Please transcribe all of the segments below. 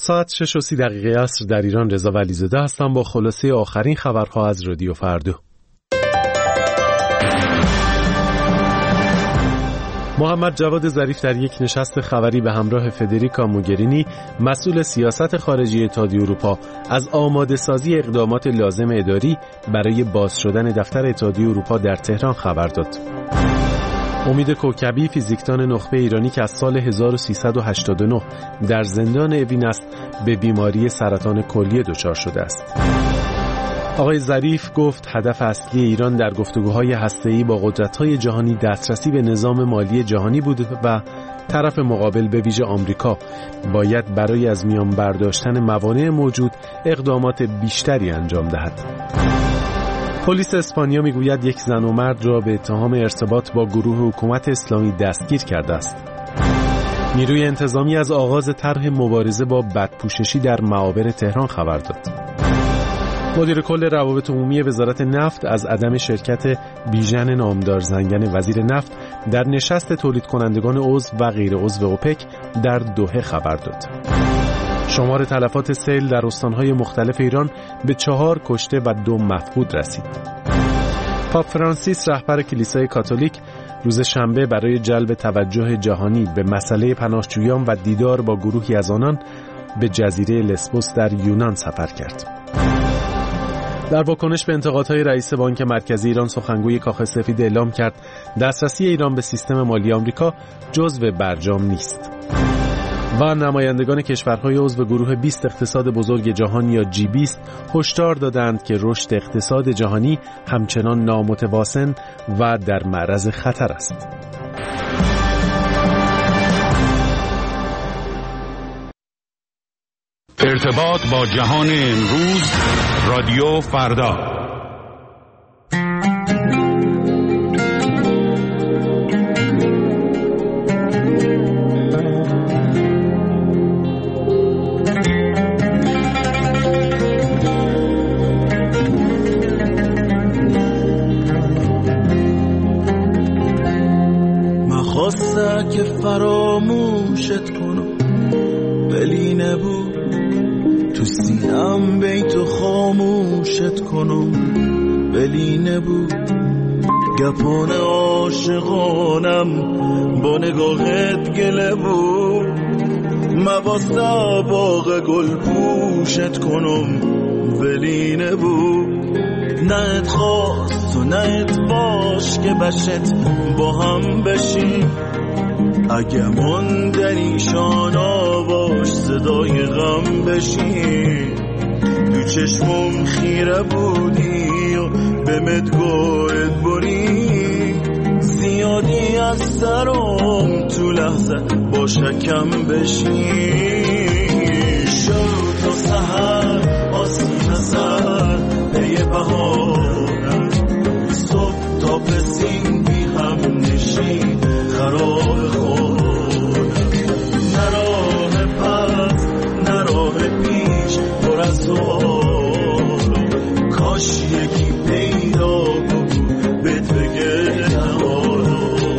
ساعت 6:30 عصر در ایران. رضا ولیزاده هستم با خلاصه آخرین خبرها از رادیو فردا. محمد جواد ظریف در یک نشست خبری به همراه فدریکا موگرینی مسئول سیاست خارجی اتحادیه اروپا از آماده سازی اقدامات لازم اداری برای باز شدن دفتر اتحادیه اروپا در تهران خبر داد. امید کوکبی فیزیکدان نخبه ایرانی که از سال 1389 در زندان اوین است به بیماری سرطان کلیه دچار شده است. آقای ظریف گفت هدف اصلی ایران در گفتگوهای هسته‌ای با قدرت‌های جهانی دسترسی به نظام مالی جهانی بود و طرف مقابل به ویژه آمریکا باید برای از میان برداشتن موانع موجود اقدامات بیشتری انجام دهد. پلیس اسپانیا میگوید یک زن و مرد را به اتهام ارتباط با گروه حکومت اسلامی دستگیر کرده است. نیروی انتظامی از آغاز طرح مبارزه با بدپوششی در معابر تهران خبر داد. مدیر کل روابط عمومی وزارت نفت از عدم شرکت بیژن نامدار زنگن وزیر نفت در نشست تولید کنندگان عضو و غیر عضو اوپک در دوحه خبر داد. شمار تلفات سیل در استانهای مختلف ایران به 4 کشته و 2 مفقود رسید. پاپ فرانسیس رهبر کلیسای کاتولیک روز شنبه برای جلب توجه جهانی به مسئله پناهجویان و دیدار با گروهی از آنان به جزیره لسبوس در یونان سفر کرد. در واکنش به انتقادهای رئیس بانک مرکزی ایران سخنگوی کاخ سفید اعلام کرد دسترسی ایران به سیستم مالی آمریکا جزو برجام نیست. و نمایندگان کشورهای عضو گروه 20 اقتصاد بزرگ جهان یا G20 هشدار دادند که رشد اقتصاد جهانی همچنان نامتوازن و در معرض خطر است. ارتباط با جهان امروز، رادیو فردا. من خواسته که فراموشت کنم ولی نبود، تو سینم بیتو خاموشت کنم ولی نبود. گپان عاشقانم با نگاهت گله بود، مباسته باغ گل پوشت کنم ولی نبود. نه ات خواست و نه ات باش که بشت با هم بشیم، اگه من در ایشان آواش صدای غم بشی. تو چشمم خیره بودی و به مدگوت بری، زیادی از سرم تو لحظه با شکم بشی. شب تا سحر آسین سر پی بهارم، صبح تا پسین بی هم نشین خراب خورم. نراه پس نراه پیش پر از زورم، کاش یکی پیدا بود بهت بگه نهارم.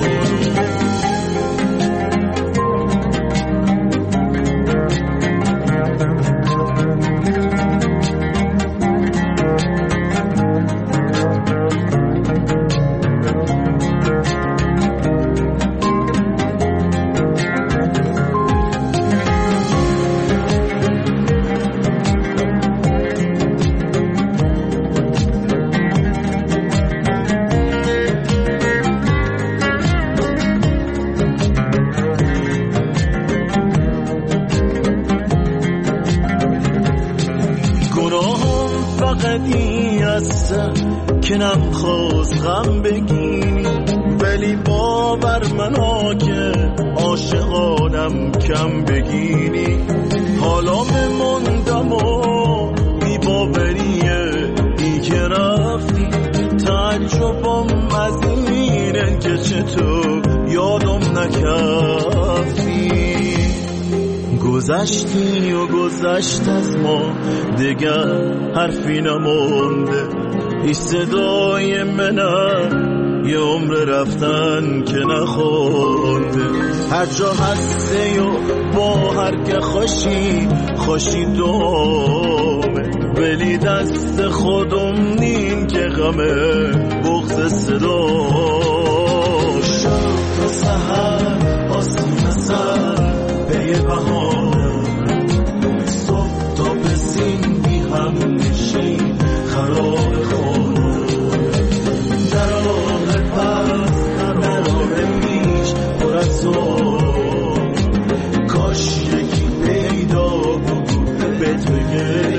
که نمیخواست غم بگیری، ولی باور منو که عاشقانم کم بگیری. حالا بموندم و بی باوریه ای که رفتی، تعجبم از اینه که چطور یادم نکردی. گذشتی و گذشت از ما دیگر حرفی نمونده، این صدای منه یه عمر رفتن که نخونده هر جا هسته و با هر که خوشی دومه ولی دست خودم نین که غمه بغض صدا شب تا سحر آسون سر به بهارم صبح تا بزین بی هم نشین خراب خونم در راه پس در راه پیش پر از زور کاش یکی پیدا بود بهت بگه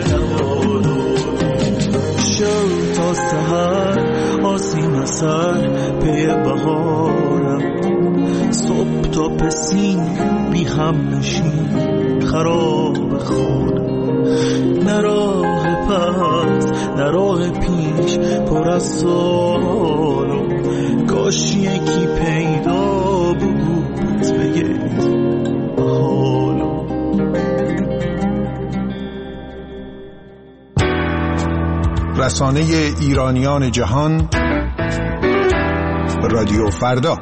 شب تا سحر آسین سر پی بهارم صبح تا پسین بی هم نشین خراب خونم نه راه پس نه راه پیش پر از سوالم کاش یکی پیدا بود بگه حالم رسانه ایرانیان جهان رادیو فردا.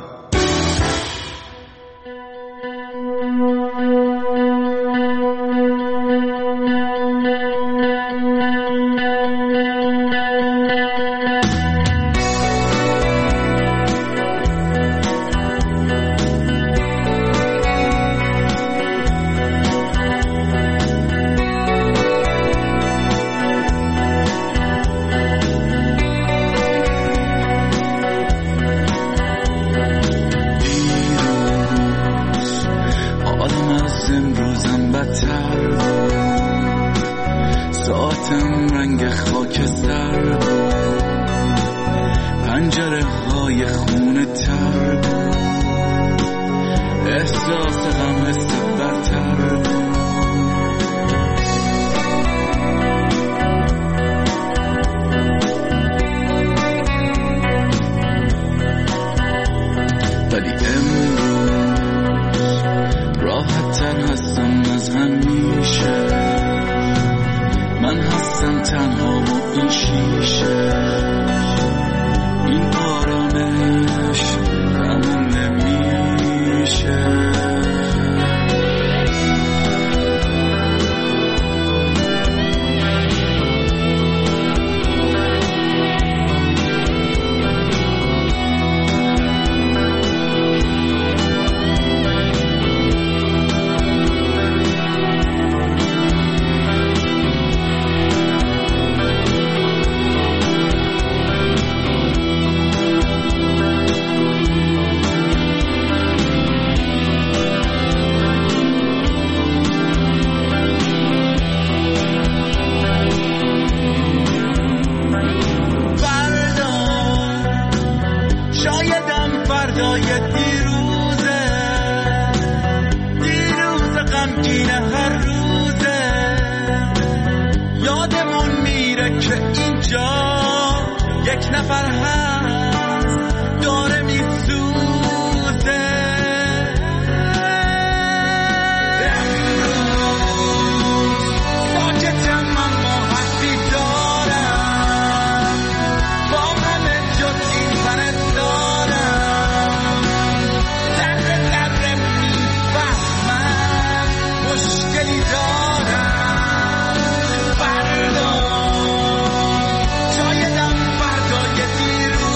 شایدم فردای دیروز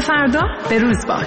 فردا به روز باش.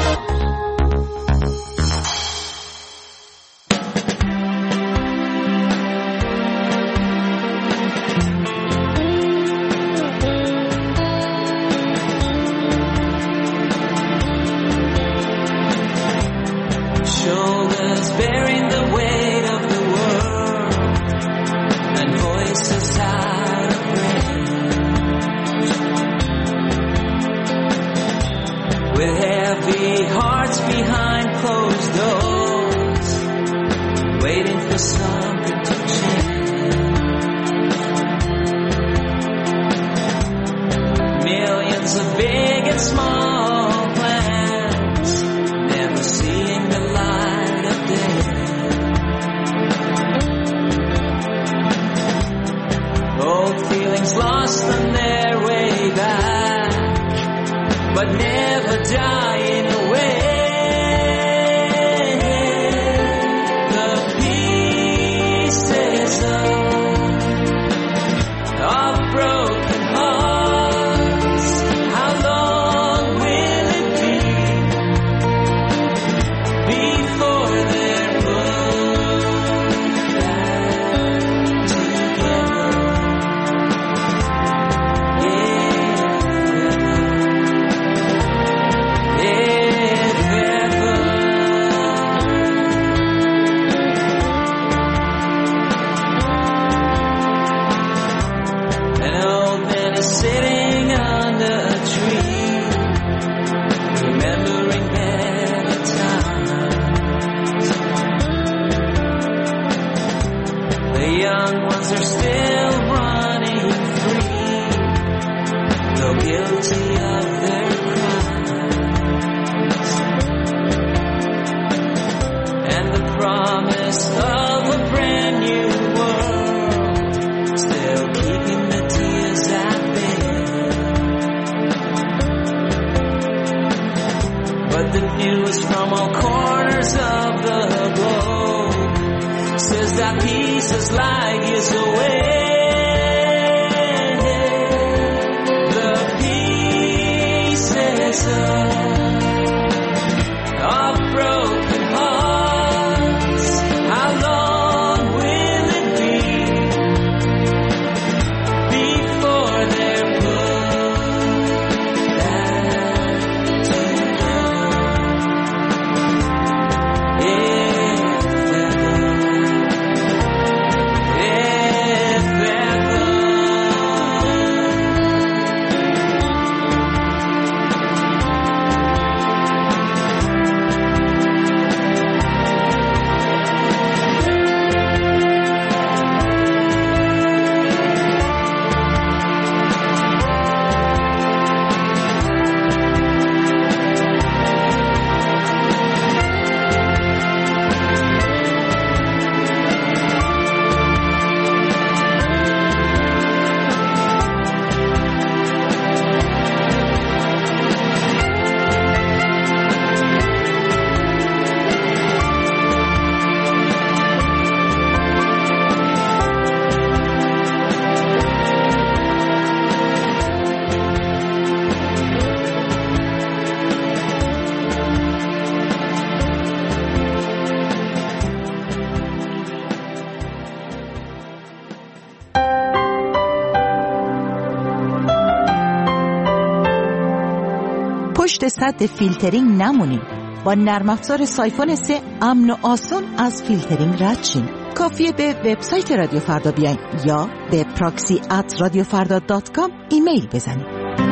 پشت سد فیلترینگ نمونید. با نرم افزار سایفون 3 امن و آسان از فیلترینگ رد شین. کافیه به وبسایت رادیو فردا بیاین یا به proxy@radiofarda.com ایمیل بزنید.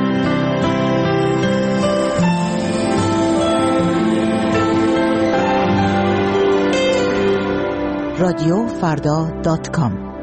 radiofarda.com.